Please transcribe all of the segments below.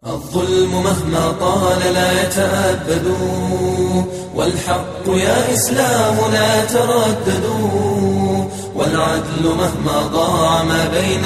الظلم مهما طال لا يتأبد، والحق يا إسلام لا تردد، والعدل مهما ضاع ما بين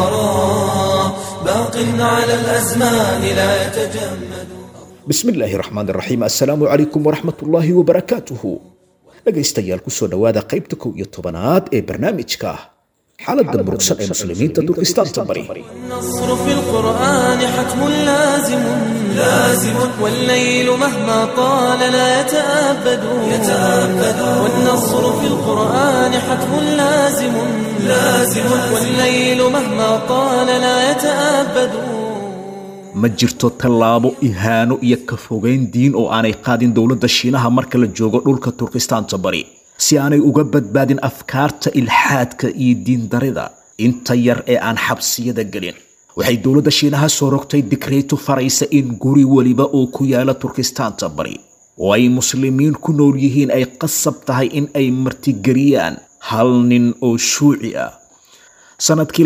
الورى باق على الأزمان لا يتجمد. بسم الله الرحمن الرحيم. السلام عليكم ورحمة الله وبركاته. dhegaystayaal kusoo dhawaada qaybta 11aad ee barnaamijka xaaladda murugsan ee muslimiinta Turkistaanta bari. النصر في القرآن حتم لازم لازم، والليل مهما طال لا يتأبد يتأبد، والنصر في القرآن حتم لازم لازم، والليل مهما طال لا يتأبد. ma jirto tallaabo ihaano iyo ka fogeyn diin oo aanay qaadin dowladda Shiinaha marka la joogo dhulka Turkistaanta bari si aanay uga badbaadin afkaarta ilxaadka iyo diin darida inta yar ee aan xabsiyada gelin. waxay dowladda Shiinaha soo rogtay dekreeto faraysa in guri waliba oo ku yaala Turkistaanta bari oo ay muslimiin ku nool yihiin ay qasab tahay in ay martigeliyaan hal nin oo Shuuci ah. sanadkii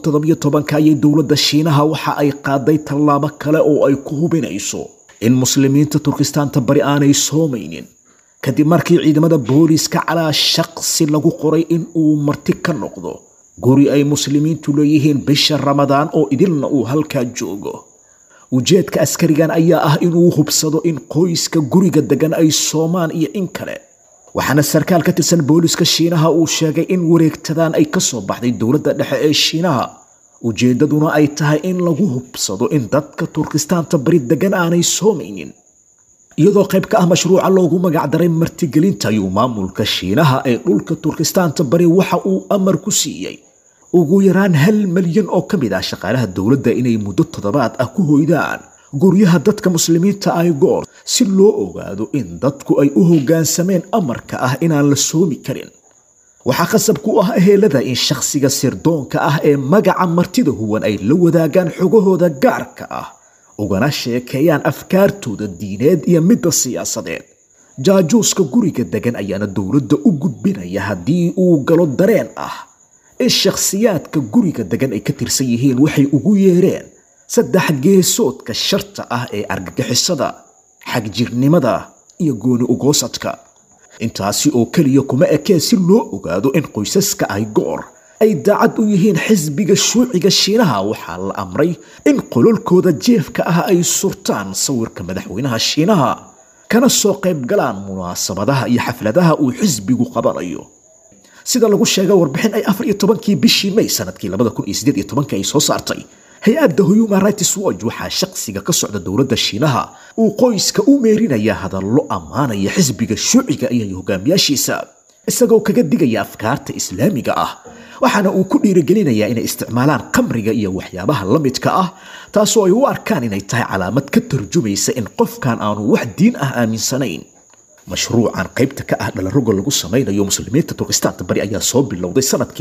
2017 ayay dowladda Shiinaha waxa ay qaaday tallaabo kale oo ay ku hubinayso in muslimiinta Turkistaanta bari aanay soomaynin kadib markii ciidamada booliska calaa shaqsi lagu qoray in uu marti ka noqdo guri ay muslimiintu leeyihiin bisha Ramadaan oo idilna uu halkaa joogo. ujeedka askarigan ayaa ah inuu hubsado in qoyska guriga degan ay soomaan iyo in kale. waxaana sarkaal ka tirsan booliska Shiinaha uu sheegay in wareegtadan ay ka soo baxday dowladda dhexe ee Shiinaha ujeedaduna ay tahay in lagu hubsado in dadka Turkistaanta bari degan aanay soomaynin. iyadoo qayb ka ah mashruuca loogu magac daray martigelinta ayuu maamulka Shiinaha ee dhulka Turkistaanta bari waxa uu amar ku siiyay ugu yaraan 1 milyan oo ka mid ah shaqaalaha dowladda inay muddo toddobaad ah ku hoydaan guryaha dadka muslimiinta ay goor si loo ogaado in dadku ay u hoggaansameen amarka ah inaan la soomi karin. waxaa qasab ku ah ehelada in shakhsiga sirdoonka ah ee magaca martida huwan ay la wadaagaan xogahooda gaarka ah ugana sheekeeyaan afkaartooda diineed iyo midda siyaasadeed. jaajuuska guriga degan ayaana dowladda u gudbinaya haddii uu galo dareen ah in shakhsiyaadka guriga degan ay ka tirsan yihiin waxay ugu yeereen saddex geesoodka sharta ah ee argagixisada, xagjirnimada iyo gooni ugoosadka. intaasi oo kaliya kuma ekee si loo ogaado in qoysaska ay goor ay daacad u yihiin xisbiga Shuuciga Shiinaha waxaa la amray in qololkooda jeefka ah ay surtaan sawirka madaxweynaha Shiinaha kana soo qayb galaan munaasabadaha iyo xafladaha uu xisbigu qabanayo. sida lagu sheegay warbixin ay 14kii bishii May sanadkii 2018 ay soo saartay hay-adda Human Rights Watch waxaa shakhsiga ka socda dowladda Shiinaha uu qoyska u meerinaya hadallo ammaanaya xisbiga Shuuciga iyo hogaamiyaashiisa isagoo kaga digaya afkaarta islaamiga ah. waxaana uu ku dhiirigelinayaa inay isticmaalaan khamriga iyo waxyaabaha la midka ah taasoo ay u arkaan inay tahay calaamad ka tarjumaysa in qofkan aanu wax diin ah aaminsanayn. mashruucan qaybta ka ah dhalarogo lagu samaynayo muslimiinta Turkistaanta bari ayaa soo bilowday sanadkii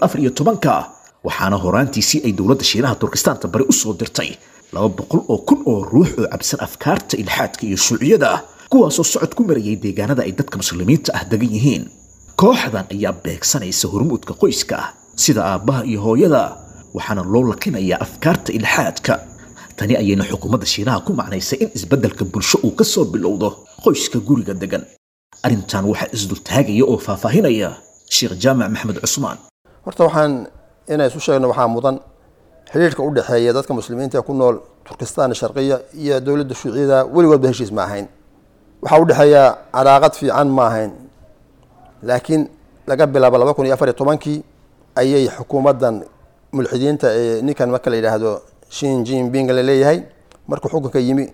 2014 waxaana horaantiisii ay dowladda Shiinaha Turkistaanta bari u soo dirtay 200,000 oo ruux oo cabsan afkaarta ilxaadka iyo Shuuciyada kuwaasoo socod ku marayay deegaanada ay dadka muslimiinta ah degan yihiin. kooxdan ayaa beegsanaysa hormuudka qoyska sida aabbaha iyo hooyada waxaana loo lakinayaa afkaarta ilxaadka. tani ayayna xukuumadda Shiinaha ku macnaysay in isbeddelka bulsho uu ka soo bilowdo qoyska guriga degan. arrintan waxa isdul taagaya oo faahfaahinaya Sheikh Jaamac Maxamed Cusmaan. horta waxaan inay isu sheegno waxaa mudan xiriirka u dhaxeeya dadka muslimiinta ku nool Turkistaan sharqiya iyo dowladda Shuuciyada weligood heshiis ma ahayn. waxa u dhaxeeya calaaqad fiican ma ahayn, laakiin laga bilaabo 2014kii ayay xukuumaddan mulxidiinta ee ninkan marka la yiraahdo Xi Jinping la leeyahay markuu xukunka yimi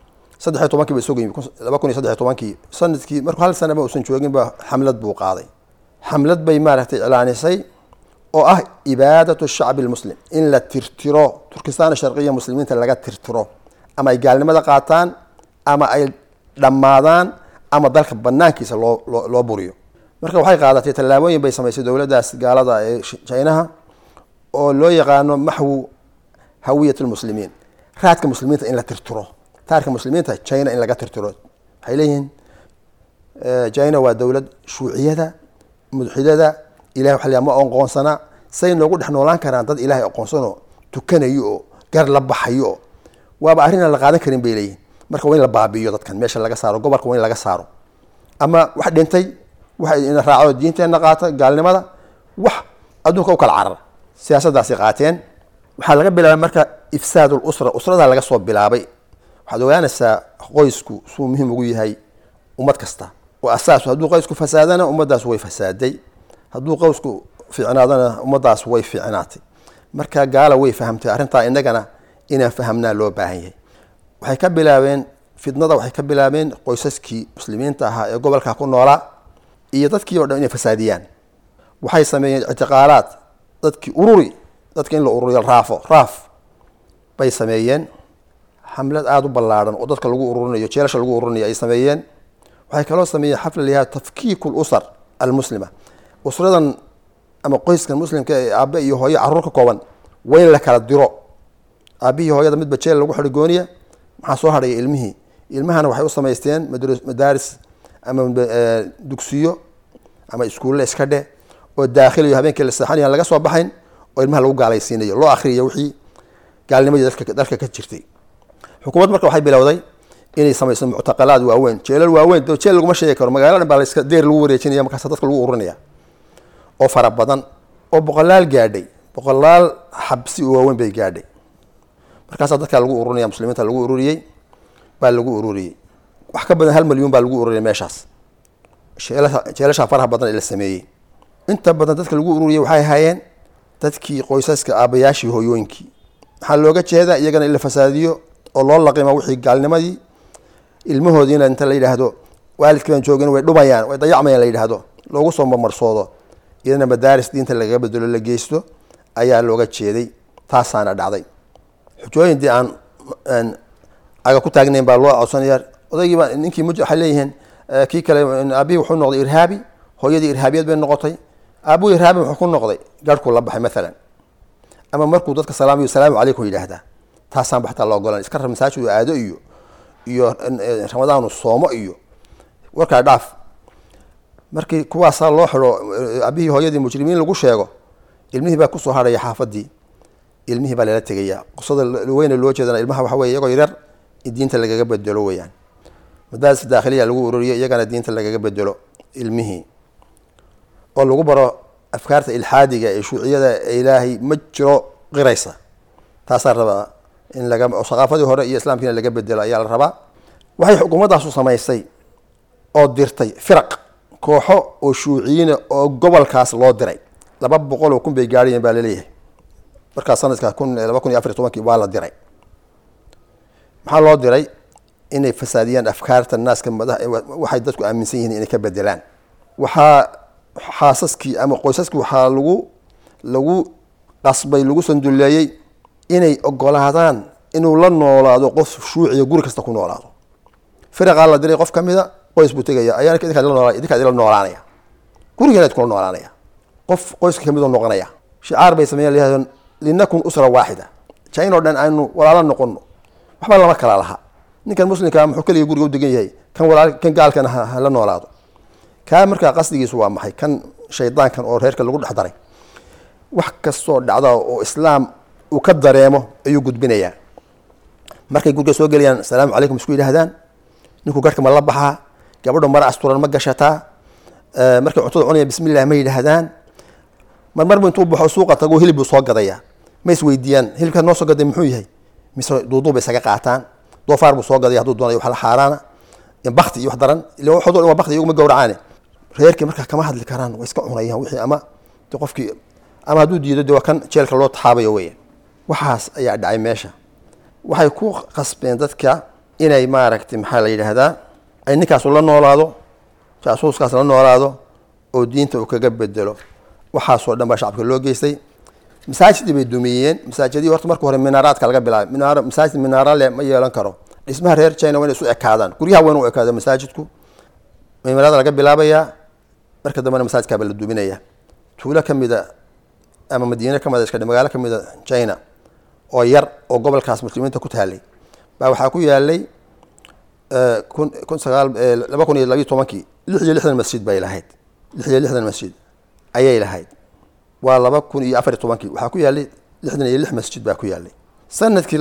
13 bay soo yimi 2013kii sanadkii markuu hal sano ma uusan joogin ba xamlad buu qaaday. xamlad bay maaragtay ilaanisay oo ah ibaadatu shacbi muslim in la tirtiro Turkistaan sharqiya muslimiinta laga tirtiro ama ay gaalnimada qaataan ama ay dhamaadaan ama dalka banaankiisa loo buriyo. marka waxay qaadatay tallaabooyin bay samaysay dowladdaas gaalada ee Shiinaha oo loo yaqaano maxwu hawiyatul muslimiin, raadka muslimiinta in la tirtiro, taarka muslimiinta China in laga tirtiro. waxay leeyihiin China waa dowlad Shuuciyada mudxidada ilaahay waxa ma aqoonsana say noogu dhex noolaan karaan dad ilaahay aqoonsano tukanayo gar la baxayo waaba arrin aan la qaadan karin bay leeyihin marka waa in la baabi'iyo dadkan meesha laga saaro gobolka waa in laga saaro ama wax dhintay wax ina raaco diinteena qaata gaalnimada wax adduunka u kala carar siyaasaddaasi qaateen waxaa laga bilaabay marka ifsaadul usrada laga soo bilaabay waxaad ogaanaysaa qoysku suu muhiim ugu yahay ummad kasta oo asaasu hadduu qoysku fasaadana ummaddaas way fasaaday hadduu qoysku fiicnaadana ummaddaas way fiicnaatay marka gaala way fahamtay arrintaa innagana inaan fahamnaa loo baahan yahay waxay ka bilaabeen fitnada waxay ka bilaabeen qoysaskii muslimiinta ahaa ee gobolka ku noolaa iyo dadkii oo dhan inay fasaadiyaan waxay sameeyeen ictiqaalaad dadkii dadka in la ururiyo raaf bay sameeyeen xamlad aada u ballaadhan oo dadka lagu ururinayo jeelasha lagu ururinayo ay sameeyeen waxay kaloo sameeyeen xafla la yihahdo tafkiiku lusar almuslima usradan ama qoyskan muslimka ee aabe iyo hooyo carruur ka kooban waa in la kala diro aabihii hooyada midba jeel lagu xidhi gooniya maxaa soo hadhaya ilmahana waxay u samaysteen madaaris ama dugsiyo ama iskuulle iska dheh oo daakhiliyo habeenkii la seexanayo aan laga soo baxayn oo ilmaha lagu gaalaysiinayo loo akhriyo wixii gaalnimadii dalka ka jirtay xukuumad marka waxay bilowday inay samayso muctaqalaad waaweyn jeelal waaweyn jeel laguma sheegi karo magaalada dhan baa la deer lagu wareejinaya markaas dadka lagu ururinaya oo fara badan oo boqolaal xabsi oo waaweyn bay gaadhay markaasaa dadka lagu ururinaya muslimiinta lagu ururiyey wax ka badan 1 milyan baa lagu ururiyay meeshaas jeelasha faraha badan ee la sameeyey inta badan dadka lagu ururiyey waxay hayeen dadkii qoysaska aabayaashii hooyooyinkii waxaa looga jeedaa iyagana in la fasaadiyo oo loo laqimo wixii gaalnimadii ilmahoodiina inta la yidhaahdo waalidkii baan joogin way dhumayaan way dayacmayaan la yidhaahdo loogu soo marmarsoodo iyadana madaaris diinta lagaga bedelo la geysto ayaa looga jeeday taasaana dhacday xujooyindii aan aga ku taagnayn baa loo codsanaya odaygiiba ninkii waxay leeyihiin kii kale aabihii wuxuu noqday irhaabi hooyadii irhaabiyad bay noqotay aabuhu irhaabi wuxuu ku noqday garhkuu la baxay maalan ama markuu dadka salaamayo salaamu calaykum yidhaahdaa taasaan baxtaa la ogolan iska rab masaajid aado iyo ramadaanu soomo iyo warkaa dhaaf markii kuwaasaa loo xidho aabihii hooyadii mujrimiin lagu sheego ilmihii baa kusoo hadhaya xaafadii ilmihii baa lala tegaya qisada weyne loo jeedana ilmaha waxa weye iyagoo yaryar diinta lagaga bedelo weyaan madaaris daakhiliya lagu ururiyo iyagana diinta lagaga bedelo ilmihii oo lagu baro afkaarta ilxaadiga ee shuuciyada ee ilaahay ma jiro qiraysa taasaa rabaa in thaqaafadii hore iyo islaamkiina laga bedelo ayaa la rabaa waxay xukuumaddaasu samaysay oo dirtay firaq kooxo oo shuuciyiina oo gobolkaas loo diray 200 kun bay gaadhayeen baa laleeyahay markaas sanadka 2014 waa la diray maxaa loo diray inay fasaadiyaan afkaarta naaska waxay dadku aaminsan yihiin inay ka bedelaan waxaa xaasaskii ama qoysaskii waxaa lagu qasbay lagu sanduleeyey inay ogolaadaan inuu la noolaado qof shuuciya guri kasta ku noolaado firaqaa la diray qof ka mida qoys buu tegaya ayaana idinkaa idila noolaanaya gurigeena kula noolaanaya qof qoyska kamid oo noqonaya shicaar bay sameeyeen leeyahay linakun usra waaxida jaynoo dhan aynu walaalo noqono waxba lama kala laha ninkan muslimka muxuu kaliya guriga u degan yahay kan gaalkana ha la noolaado kaa markaa qasdigiisu waa maxay kan shaydaankan oo reerka lagu dhex daray wax kastoo dhacda oo islaam uu ka dareemo ayuu gudbinayaa markay guriga soo gelayaan asalaamu calaykum isku yidhaahdaan ninku garhka ma la baxaa gabadho mara asturan ma gashataa markay cuntada cunaya bismillah ma yidhaahdaan marmarbu intuu baxo suuqa tago hilib buu soo gadayaa ma isweydiiyaan hilibkaa noo soo gaday muxuu yahay mise duuduubay isaga qaataan doofaar buu soo gadaya hadduu doonayo wax la xaaraana bakti iyo wax daran ila waxoodo dhan waa bakti iyaguma gowracaane reerkii markaa kama hadli karaan way iska cunayaan wixii ama de qofkii ama hadduu diido de waa kan jeelka loo taxaabayo weya waxaas ayaa dhacay meesha waxay ku qasbeen dadka inay maaragtay maxaa la yidhaahdaa ay ninkaasu la noolaado jaasuuskaas la noolaado oo diinta uu kaga bedelo waxaasoo dhan baa shacabka loo geystay masaajidii bay dumiyeen masaajidii horta marka hore minaaraadka laga bilaabay masaajid minaara leh ma yeelan karo dhismaha reer China waa inay isu ekaadaan guryaha waa inuu ekaado masaajidku minaarada laga bilaabayaa marka dambena masaajidka baa la duminaya tuulo kamida ama madiina kamida iska magaalo kamida China oo yar oo gobolkaas muslimiinta ku taalay baa waxaa ku yaalay 2012 masjid bay lahayd 66 masjid ayay lahayd waa 2014 waxaa ku yaalay 66 masjid baa ku yaalay sanadkii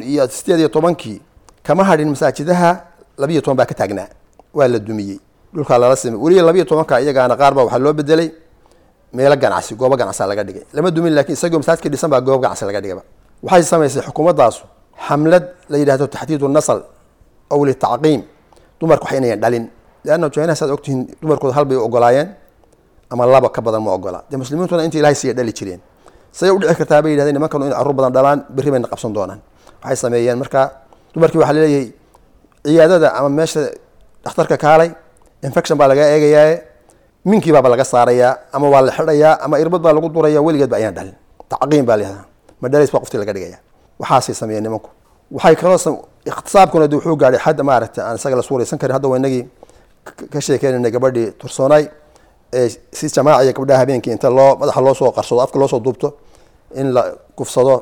2018 kama hadhin masaajidaha 12 baa ka taagnaa waa la dumiyey dhulka la rasimay wali 12 iyagaana qaar baa waxa loo bedelay meel ganacsi goobo ganacsi laga dhigay lama dumin laakiin isagoo masaajidka dhisan baa goobo ganacsi laga dhigay waxay sameysay xukuumaddaas xamlad la yiraahdo taxdiidu nasl aw li taqim dumarku waxay inay dhalin laana joogana saad ogtiin dumarkooda hal bay ogolaayeen ama laba ka badan ma ogola de muslimiintuna intii ilaahay si dhali jireen say u dhici kartaa bay yiraahdeen nimankan in carruur badan dhalaan bari bay qabsan doonaan waxay sameeyeen marka dumarkii waxa leeyahay ciyaadada ama meesha dhakhtarka kaalay infection baa laga eegayaa minkii baa laga saarayaa ama waa la xidhayaa ama irbad baa lagu durayaa weligeed ba ayaan dhalin taqqiim baa leeyahay madaris baa qofti laga dhigaya waxaasay sameeyeen nimanku waxay kaloo ikhtisaabkuna wuxuu gaaray xad maaragtay aan isaga la suuraysan karin hadda waynagii ka sheekeynay gabadhii tursoonay ee si jamaaciga gabadha habeenkii inta loo madaxa loo soo qarsado afka loo soo duubto in la kufsado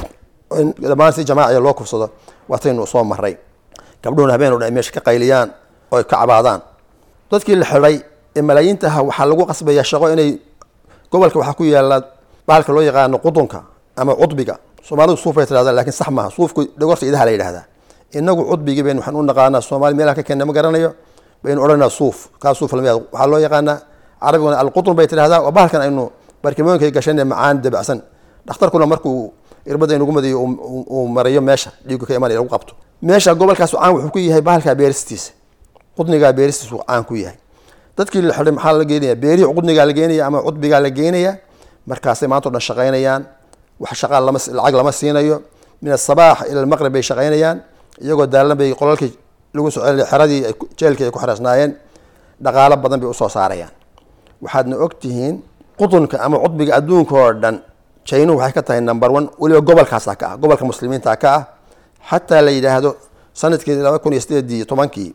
in dhammaan si jamaaciga loo kufsado waataynu soo maray gabdhuhuna habeen oo dhan meesha ka qayliyaan oo ka cabaadaan dadkii la xidhay ee malaayiinta waxaa lagu qasbayaa shaqo inay gobolka waxa ku yaala baalka loo yaqaan qudunka ama cudbiga Soomaalidu suuf ay tiraahdaa laakiin sax maaha suufku dhagorta idaha la yiraahdaa inagu cudbiga been waxaan u naqaanaa Soomaali meelaha ka keenna ma garanayo been oranaa suuf ka suuf lamid waxa loo yaqaanaa Arabiguna al-qudun bay tiraahdaa oo baalkan aynu barkimooyinka gashanay macaan dabacsan dhakhtarkuna markuu irbada inugu madayo uu marayo meesha dhiigga ka imanaya lagu qabto meesha gobolkaas caan wuxuu ku yahay baalka beeristiisa qudniga beeristiisu caan ku yahay dadkii la xidhay maxaa la geenayaa beerihi qudniga la geenayaa ama cudbiga la geenayaa markaasay maanta dhan shaqeynayaan wax shaqa lacag lama siinayo min as-sabaax ila al-maghrib bay shaqeynayaan iyagoo daalan bay qolalkii lagu soo celiyay xaradii jeelkii ay ku xaraasnaayeen dhaqaale badan bay u soo saarayaan waxaadna ogtihiin qudunka ama cudbiga adduunka oo dhan China waxay ka tahay number 1 waliba gobolkaas ka ah gobolka muslimiinta ka ah hatta la yiraahdo sanadkii 2018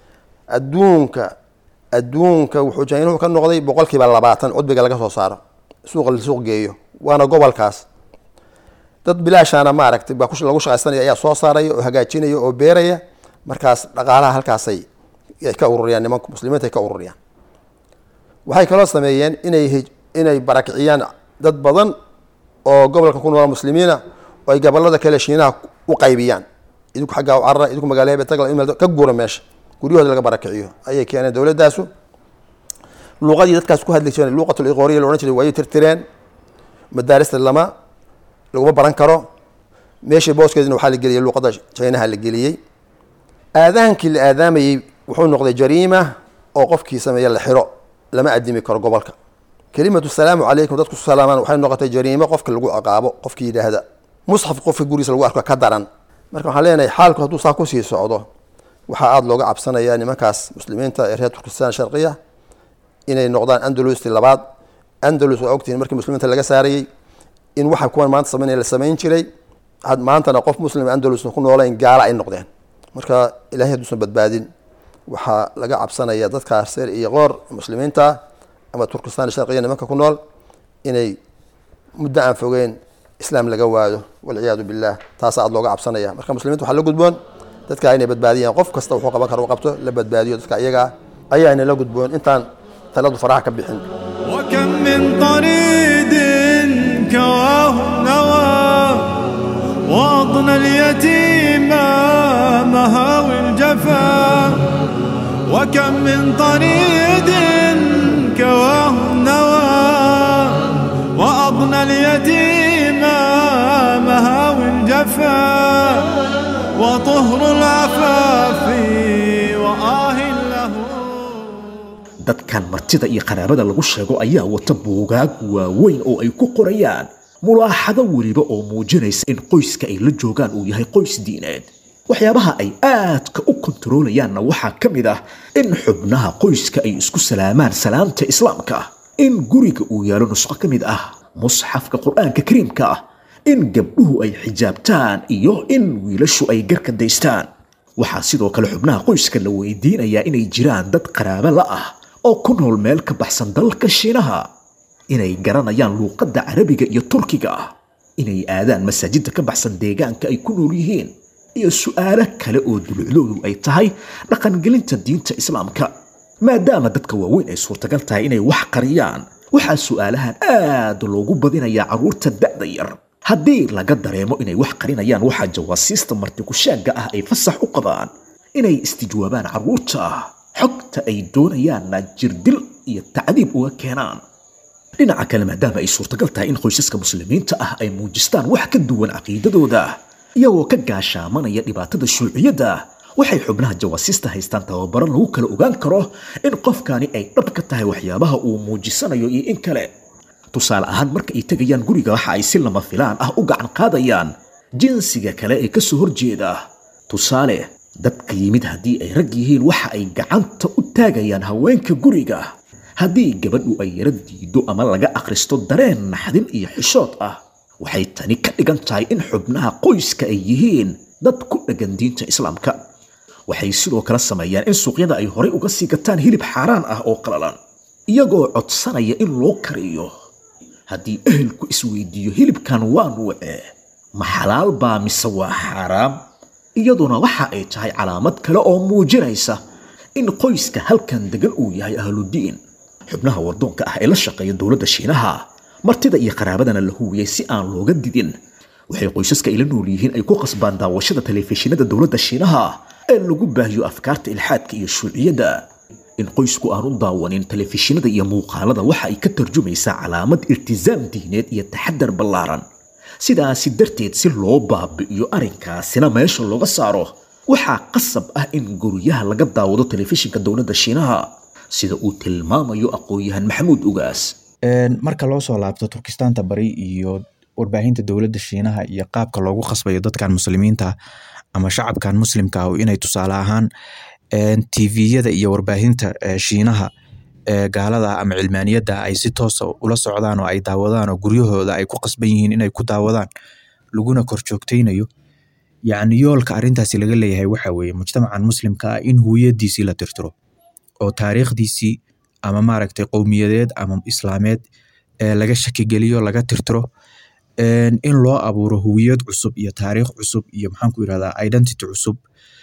adduunka wuxuu China ka noqday 20% cudbiga laga soo saaro suuq geeyo waana gobolkaas dad bilaashana ma aragtay baa lagu shaqaysanaya ayaa soo saaraya oo hagaajinaya oo beeraya markaas dhaqaalaha halkaas ay ka ururiyaan nimanka muslimiinta ay ka ururiyaan waxay kaloo sameeyeen inay barakiciyaan dad badan oo gobolka ku nool muslimiina oo ay gobolada kale Shiinaha u qaybiyaan idinku xagga u carra idinku magaalada tagla in ka guura meesha guriyooda laga barakiciyo ayay keeneen dawladaasu luqadii dadkaas ku hadli jireen luqatul iqooriya loo oran jiray way tirtireen madaarista lagu baran karo meeshii booskeedina waxa la geliyay luqada Chinaha la geliyay aadaankii la aadaamayay wuxuu noqday jariima oo qofkii sameeyay la xiro lama adimi karo gobolka kelimatu salaamu alaykum dadku salaaman waxay noqotay jariima qofka lagu ciqaabo qofkii yiraahda mushaf qofka guriisa lagu arko ka daran marka waxaan leenahay xaalku hadduu saa ku sii socdo waxa aad looga cabsanayaa nimankaas muslimiinta ee reer Turkistan sharqiya inay noqdaan Andalus labaad Andalus oo ogtiin markii muslimiinta laga saarayay in waxa kuwan maanta sameeyay la sameyn jiray had maantana qof muslim Andalus ku nooleen gaala ay noqdeen marka ilaahay haduusan badbaadin waxa laga cabsanayaa dadka reer iyo qoor muslimiinta ama Turkistan sharqiya nimanka ku nool inay muddo aan fogeen islaam laga waado wal ciyaadu billah taas aad looga cabsanaya marka muslimiintu waxa la gudboon dadka inay badbaadiyaan qof kasta wuxuu qaban karo qabto la badbaadiyo dadka iyaga ayaana la gudboon intaan taladu faraha ka bixin وكم من طريد كواه نوى وأضنى اليتيم مهاوي الجفا وكم من طريد كواه نوى وأضنى اليتيم مهاوي الجفا وطهر العفاف وآه له dadkan martida iyo qaraabada lagu sheego ayaa wata buugaag waaweyn oo ay ku qorayaan mulaaxado waliba oo muujinaysa in qoyska ay la joogaan uu yahay qoys diineed waxyaabaha ay aadka u kontroolayaanna waxaa ka mid ah in xubnaha qoyska ay isku salaamaan salaamta islaamka in guriga uu yaalo nusqo ka mid ah musxafka qur'aanka kariimka ah in gabdhuhu ay xijaabtaan iyo in wiilashu ay garka daystaan waxaa sidoo kale xubnaha qoyska la weydiinayaa inay jiraan dad qaraabo la ah oo ku nool meel ka baxsan dalka Shiinaha inay garanayaan luqadda Carabiga iyo Turkiga inay aadaan masaajidda ka baxsan deegaanka ay ku nool yihiin iyo su'aalo kale oo dulucdoodu ay tahay dhaqangelinta diinta islaamka maadaama dadka waaweyn ay suurtagal tahay inay wax qariyaan waxaa su'aalahan aad loogu badinayaa carruurta da'da yar haddii laga dareemo inay wax qarinayaan waxaa jawaasiista martikushaagga ah ay fasax u qabaan inay istijwaabaan carruurta xogta ay doonayaanna jirdil iyo tacdiib uga keenaan dhinaca kale maadaama ay suurtagal tahay in qoysaska muslimiinta ah ay muujistaan wax ka duwan caqiidadooda iyagoo ka gaashaamanaya dhibaatada shuuciyadda waxay xubnaha jawaasiista haystaan tababaro lagu kala ogaan karo in qofkani ay dhab ka tahay waxyaabaha uu muujisanayo iyo in kale tusaale ahaan marka ay tegayaan guriga waxa ay si lama filaan ah u gacan qaadayaan jinsiga kale ee ka soo horjeeda tusaale dadka yimid haddii ay rag yihiin waxa ay gacanta u taagayaan haweenka guriga haddii gabadhu ay yara diido ama laga akhristo dareen naxdin iyo xishood ah waxay tani ka dhigan tahay in xubnaha qoyska ay yihiin dad ku dheggan diinta islaamka waxay sidoo kale sameeyaan in suuqyada ay horey uga sii gataan hilib xaaraan ah oo qalalan iyagoo codsanaya in loo kariyo haddii ehelku isweydiiyo hilibkan waa nuucee ma xalaal baa mise waa xaaraam iyaduna waxa ay tahay calaamad kale oo muujinaysa in qoyska halkan degan uu yahay ahludiin xubnaha wardoonka ah ee la shaqeeya dowladda shiinaha martida iyo qaraabadana la huwiyey si aan looga didin waxay qoysaska ila nool yihiin ay ku qasbaan daawashada telefishinada dowladda shiinaha ee lagu baahiyo afkaarta ilxaadka iyo shuuciyadda in qoysku aanu daawanin telefishinada iyo muuqaalada waxa ay ka tarjumaysaa calaamad iltizaam diineed iyo taxadar ballaaran sidaasi darteed si loo baabi'iyo arrinkaasina meesha looga saaro waxaa qasab ah in guryaha laga daawado telefishinka dowladda shiinaha sida uu tilmaamayo aqoon-yahan maxamuud ugaas marka loo soo laabto turkistaanta bari iyo warbaahinta dowladda shiinaha iyo qaabka loogu qasbayo dadkan muslimiinta ama shacabkan muslimka ah inay tusaale ahaan TV-yada iyo warbaahinta shiinaha gaalada ama cilmaaniyadda ay si toos ah ula socdaan oo ay daawadaan oo guryahooda ay ku qasban yihiin inay ku daawadaan laguna kor joogteynayo yacni yoolka arrintaasi laga leeyahay waxa weeye mujtamacan muslimka ah in huwiyadiisii la tirtiro oo taariikhdiisii ama maaragtay qowmiyadeed ama islaameed laga shakigeliyo laga tirtiro in loo abuuro huwiyad cusub iyo taariikh cusub iyo maxaan ku yirahdaa identity cusub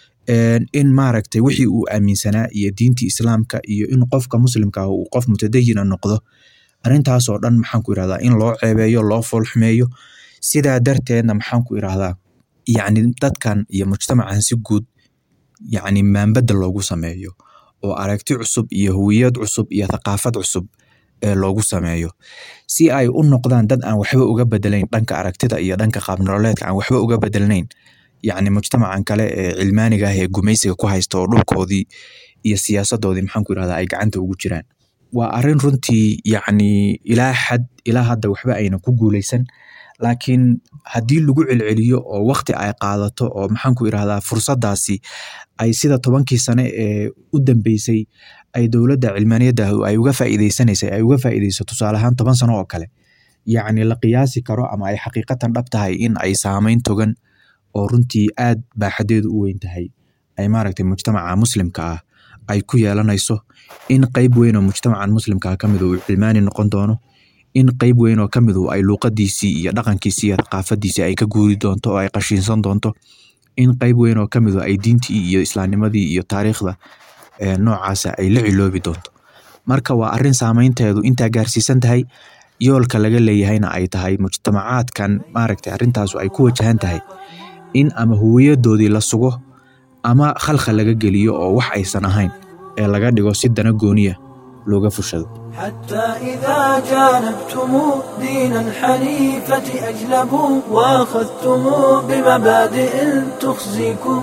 in maaragtay wixii uu aaminsanaa iyo diintii islaamka iyo in qofka muslimka ah uu qof mutadayina noqdo arrintaas oo dhan maxaan ku yirahdaa in loo ceebeeyo loo foolxumeeyo sidaa darteedna maxaan ku yirahdaa yacni dadkan iyo mujtamacan si guud yacni maanbadda loogu sameeyo oo aragti cusub iyo huwiyad cusub iyo thaqaafad cusub ee loogu sameeyo si ay u noqdaan dad aan waxba uga bedelayn dhanka aragtida iyo dhanka qaab nololeedka aan waxba uga bedelayn yacni mujtamacan kale ee cilmaaniga ah ee gumaysiga ku haysta oo dhulkoodii iyo siyaasadoodii maxaan ku yirahdaa ay gacanta ugu jiraan waa arrin runtii yacni ilaa hadda waxba ayna ku guuleysan laakiin haddii lagu celceliyo oo waqti ay qaadato oo maxaan ku yirahdaa fursadaasi ay sida 10kii sane ee u dambeysay ay dowladda cilmaaniyadda ay uga faa'iideyso tusaale ahaan 10 sano oo kale yacni la qiyaasi karo ama ay xaqiiqatan dhab tahay in ay saameyn togan oo runtii aad baaxadeedu u weyn tahay ay maaragtay mujtamaca muslimka ah ay ku yeelanayso in qayb weyn oo mujtamacan muslimka ah kamid uu cilmaani noqon doono in qayb weyn oo kamid uu ay luqadiisii iyo dhaqankiisii iyo thaqaafadiisii ay ka guuri doonto oo ay qashiinsan doonto in qayb weyn oo kamid ay diintii iyo islaamnimadii iyo taariikhda noocaas ay la ciloobi doonto marka waa arrin saameynteedu intaa gaarsiisan tahay yoolka laga leeyahayna ay tahay mujtamacaadkan maaragtay arrintaas ay ku wajahan tahay in ama huwiyadoodii la sugo ama khalkhal laga geliyo oo wax aysan ahayn ee laga dhigo si dana gooniya looga fushado حتى إذا جانبتم دين الحنيفة أجلبوا وأخذتم بمبادئ تخزيكم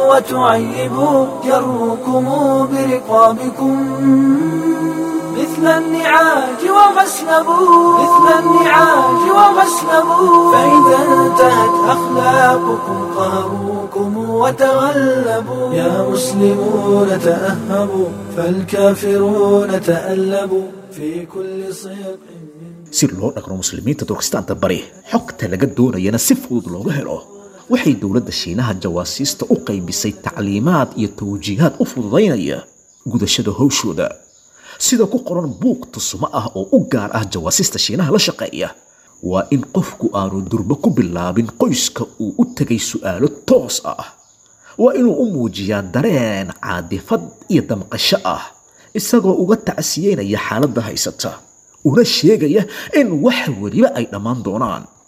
وتعيب جروكم برقابكم مثل النعاج وغسلبوا فإذا انتهت أخلاقكم قهروكم وتغلبوا يا مسلمون تأهبوا فالكافرون تألبوا في كل صيق si loo dhaqno muslimiinta turkistaanta bari xogta laga doonayana si fudud looga helo waxay dowladda shiinaha jawaasiista u qaybisay tacliimaad iyo tawjiihaad u fududaynaya gudashada hawshooda sida ku qoran buug tusumo ah oo u gaar ah jawaasiista shiinaha la shaqeeya waa in qofku aanu durba ku bilaabin qoyska uu u tagay su'aalo toos ah waa inuu u muujiyaa dareen caadifad iyo damqasho ah isagoo uga tacsiyeynaya xaaladda haysata una sheegaya in wax waliba ay dhammaan doonaan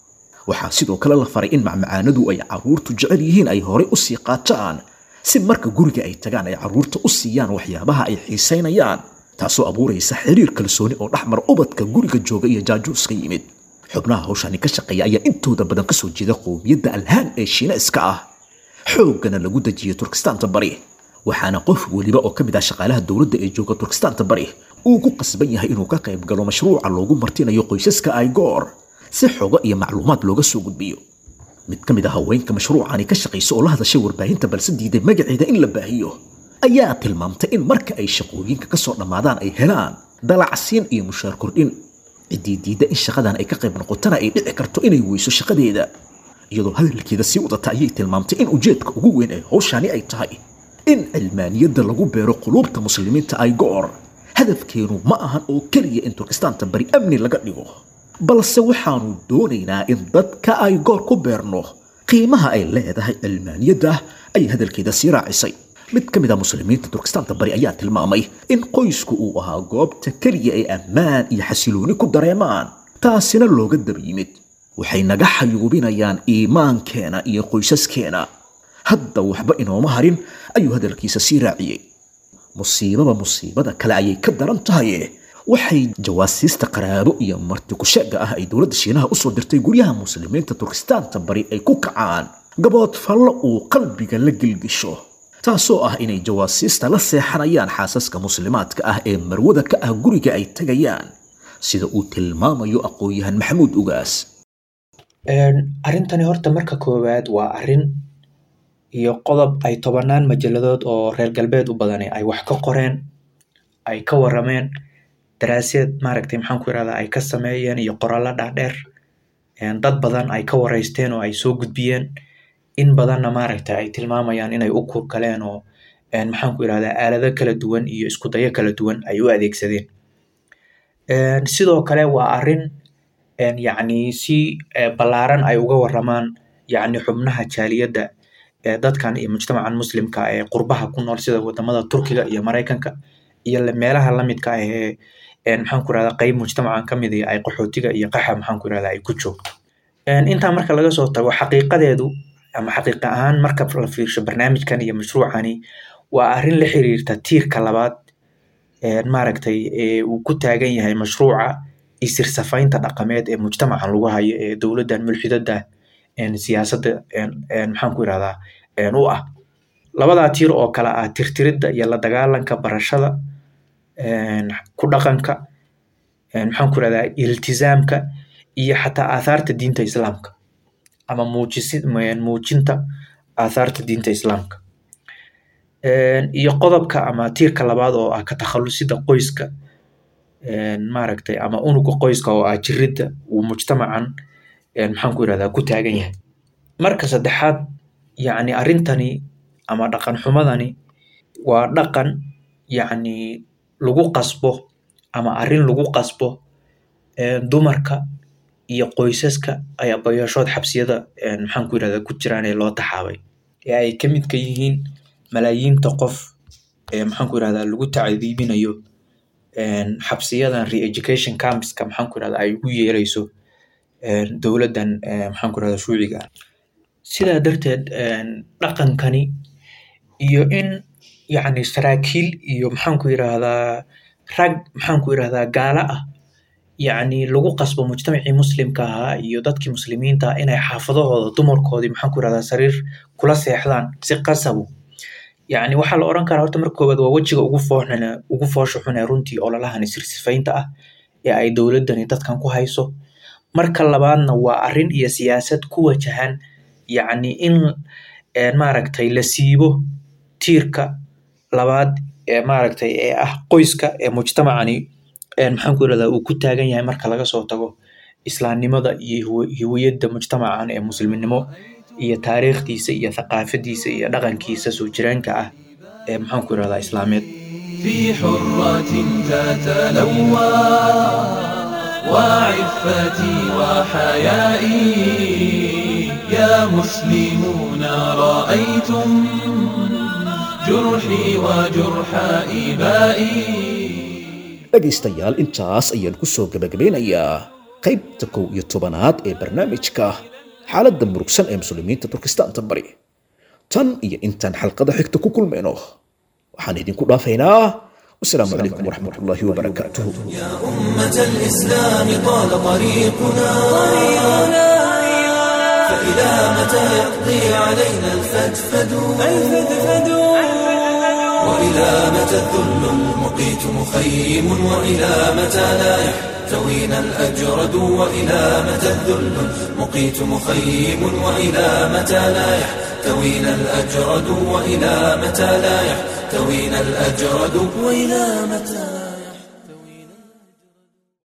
waxaa sidoo kale la faray in macmacaanadu ay carruurtu jecel yihiin ay horey u sii qaataan si marka guriga ay tagaan ay carruurta u siiyaan waxyaabaha ay xiisaynayaan taasoo abuuraysa xiriir kalsooni oo dhexmar ubadka guriga jooga iyo jaajuuska yimid xubnaha hawshani ka shaqeeya ayaa intooda badan kasoo jeeda qowmiyadda alhaan ee shiinayska ah xooggana lagu dejiyay turkistaanta bari waxaana qof weliba oo ka mid ah shaqaalaha dowladda ee jooga turkistaanta bari uu ku qasban yahay inuu ka qayb galo mashruuca loogu martinayo qoysaska Igor si xogo iyo macluumaad looga soo gudbiyo mid ka mid ah haweenka mashruucani ka shaqeysa oo la hadashay warbaahinta balse diiday magaceeda in la baahiyo ayaa tilmaamtay in marka ay shaqooyinka ka soo dhamaadaan ay helaan dalacsiin iyo mushaar kordhin cidii diida in shaqadan ay ka qayb noqotana ay dhici karto inay weyso shaqadeeda iyadoo hadalkeeda sii wadata ayay tilmaamtay in ujeedka ugu weyn ee hawshani ay tahay in cilmaaniyadda lagu beero quluubta muslimiinta Igor hadafkeenu ma ahan oo kaliya in turkistaanta bari amni laga dhigo balse waxaanu doonaynaa in dadka Igor ku beerno qiimaha ay leedahay cilmaaniyadda ay hadalkeeda sii raacisay mid ka mid ah muslimiinta turkistaanta bari ayaa tilmaamay in qoysku uu ahaa goobta kaliya ee ammaan iyo xasilooni ku dareemaan taasina looga daba yimid waxay naga xayuubinayaan iimaankeena iyo qoysaskeena hadda waxba inooma harin ayuu hadalkiisa sii raaciyay musiibada kale ayay ka daran tahay waxay jawaasiista qaraabo iyo marti ku sheega ah ay dowladda Shiinaha u soo dirtay guryaha muslimiinta turkistaanta bari ay ku kacaan gabood fallo uu qalbiga la gilgisho taasoo ah inay jawaasiista la seexanayaan xaasaska muslimaadka ah ee marwada ka ah guriga ay tagayaan sida uu tilmaamayo aqoonyahan Maxamuud Ugaas arrintani horta marka koowaad waa arrin iyo qodob ay tobanaan majalladood oo reer galbeed u badan ay wax ka qoreen ay ka warameen daraasad maaragtay maxaan ku yiraahdaa ay ka sameeyeen iyo qoraallo dhaadheer dad badan ay ka wareysteen oo ay soo gudbiyeen in badanna maaragtay ay tilmaamayaan inay u kurgaleen oo maxaan ku yiraahdaa aalado kala duwan iyo isku dayo kala duwan ay u adeegsadeen sidoo kale waa arrin yacni si ballaaran ay uga waramaan yacni xubnaha jaaliyadda dadkan iyo mujtamacan muslimka ee qurbaha ku nool sida wadamada Turkiga iyo Mareykanka iyo meelaha la midka ah ee maxaan ku yiraahdaa qayb mujtamacan kamid ah ay qaxootiga iyo qaxa maxaan ku yiraahdaa ay ku joogto inta marka laga soo tago xaqiiqadeedu ama xaqiiqa ahaan marka la fiirsho barnaamijkan iyo mashruucani waa arrin la xiriirta tiirka labaad maaragtay uu ku taagan yahay mashruuca isir safaynta dhaqameed ee mujtamacan lagu hayo ee dowladdan mulxidada siyaasadda maxaan ku yiraahdaa u ah labada tiir oo kala ah tirtiridda iyo la dagaalanka barashada ku dhaqanka maxaan ku yiraahdaa iltizaamka iyo xataa aasaarta diinta islaamka ama muujinta aasaarta diinta islaamka iyo qodobka ama tiirka labaad oo ah ka takhalusida qoyska maaragtay ama unuga qoyska oo ah jiridda uu mujtamacan maxaan ku yiraahdaa ku taagan yahay marka saddexaad yacni arrintani ama dhaqan xumadani waa dhaqan yacni lagu qasbo ama arrin lagu qasbo dumarka iyo qoysaska ay abayaashood xabsiyada maxaan ku yiraahdaa ku jiraan ee loo taxaabay ee ay ka mid ka yihiin malaayiinta qof ee maxaan ku yiraahdaa lagu tacdiibinayo xabsiyadan re-education campska maxaan ku yiraahdaa ay ugu yeerayso dowladdan maxaan ku yiraahdaa shuuciga sidaa darteed dhaqankani iyo in yacni saraakiil iyo maxaan ku yiraahdaa rag maxaan ku yiraahdaa gaala ah yacni lagu qasbo mujtamacii muslimka ahaa iyo dadkii muslimiinta ah inay xaafadahooda dumarkoodii maxaan ku yiraahdaa sariir kula seexdaan si qasabo yacni waxaa la oran karaa horta marka koowaad waa wejiga ugu foosha xun ee runtii ololahan isir sifaynta ah ee ay dowladdani dadkan ku hayso marka labaadna waa arrin iyo siyaasad ku wajahan yacni in maaragtay la siibo tiirka labaad ee maaragtay ee ah qoyska ee mujtamacani maxaan ku yiraahdaa uu ku taagan yahay marka laga soo tago islaamnimada iyo hiwiyadda mujtamacan ee muslimnimo iyo taariikhdiisa iyo thaqaafadiisa iyo dhaqankiisa soo jiraanka ah ee maxaan ku yiraahdaa islaameed في حرة تتلوى وعفتي وحيائي يا مسلمون رأيتم جرحي وجرح إبائي dhegaystayaal intaas ayaan ku soo gabagabeynayaa qaybta 11aad ee barnaamijka xaaladda murugsan ee muslimiinta turkistaanta bari tan iyo intaan xalqada xigta ku kulmayno waxaan idinku dhaafaynaa والسلام عليكم ورحمة الله وبركاته. يا أمة الإسلام طال طريقنا فإلى متى يقضي علينا الفدفد وإلى متى الذل المقيت مخيم وإلى متى لا يحتوينا الأجرد وإلى متى الذل المقيت مخيم وإلى متى لا يحتوينا الأجرد وإلى متى لا يحتوينا الأجرد وإلى متى